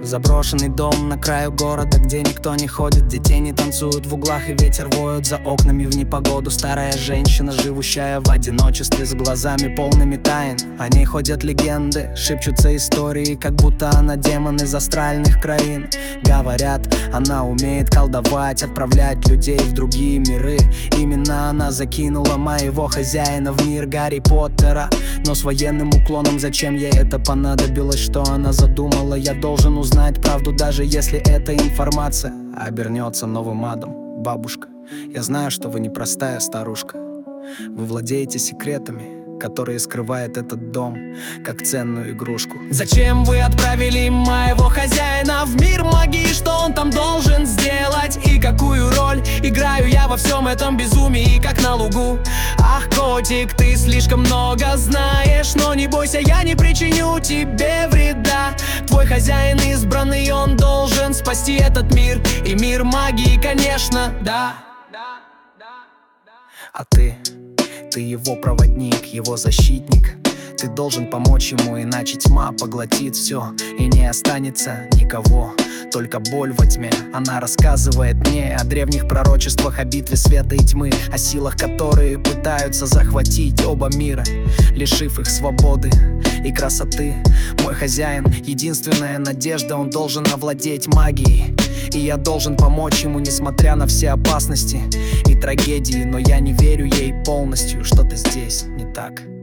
Заброшенный дом на краю города, где никто не ходит, где тени танцуют в углах и ветер воет за окнами в непогоду. Старая женщина, живущая в одиночестве, с глазами полными тайн. О ней ходят легенды, шепчутся истории, как будто она демон из астральных краин. Говорят, она умеет колдовать, отправлять людей в другие миры. Именно она закинула моего хозяина в мир Гарри Поттера. Но с военным уклоном, зачем ей это понадобилось, что она задумала? Я должен узнать правду, даже если эта информация обернется новым адом. Бабушка, я знаю, что вы непростая старушка. Вы владеете секретами, которые скрывает этот дом, как ценную игрушку. Зачем вы отправили моего хозяина в мир магии? Что он там должен сделать? И какую роль играю я во всем этом безумии, как на лугу? Ах, котик, ты слишком много знаешь, но не бойся, я не причиню тебе вреда. Твой хозяин избранный, он должен спасти этот мир, и мир магии, конечно, да. А ты его проводник, его защитник. Ты должен помочь ему, иначе тьма поглотит все, и не останется никого, только боль во тьме. Она рассказывает мне о древних пророчествах, о битве света и тьмы, о силах, которые пытаются захватить оба мира, лишив их свободы и красоты. Мой хозяин — единственная надежда, он должен овладеть магией, и я должен помочь ему, несмотря на все опасности и трагедии. Но я не верю ей полностью, что-то здесь не так.